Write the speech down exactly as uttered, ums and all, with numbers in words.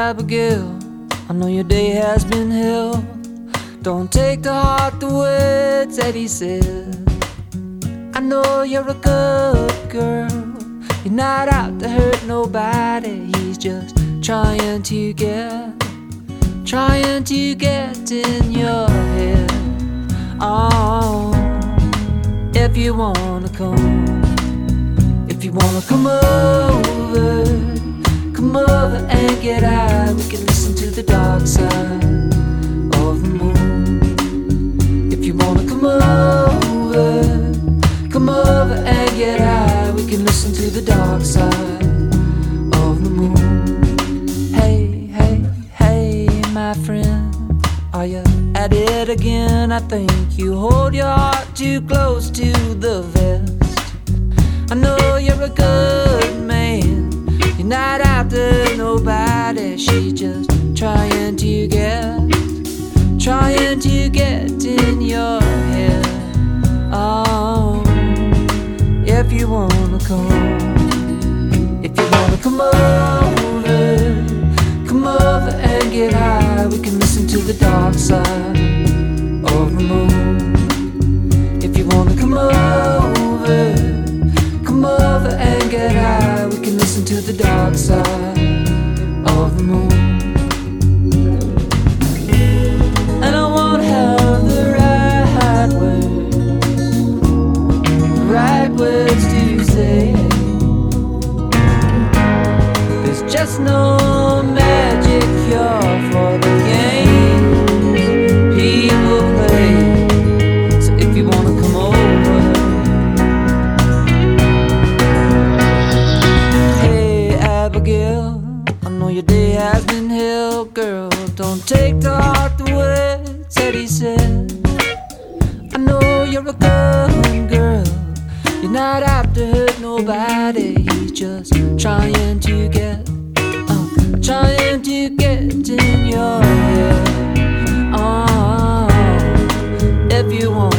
Abigail, I know your day has been hell. Don't take to heart the words that he said. I know you're a good girl. You're not out to hurt nobody. He's just trying to get, trying to get in your head. Oh, if you wanna come, if you wanna come over, come over and get high. We can listen to the dark side of the moon. If you wanna come over, come over and get high. We can listen to the dark side of the moon. Hey, hey, hey, my friend, are you at it again? I think you hold your heart too close to the vest. I know you're a good man. You're not after nobody. She's just trying to get, trying to get in your head. Oh, if you wanna come, if you wanna come over, come over and get high. We can listen to the dark side of the moon. If you wanna come over, come over and get high. We can listen to the dark side of the moon. And I won't have the right words, the right words to say. There's just no magic cure for the games people play. So if you wanna come over, hey Abigail, I know your day has been hell, girl. Don't take to heart the words that he said. I know you're a good girl. You're not out to hurt nobody. He's just trying to get, uh, trying to get in your head. Oh, if you want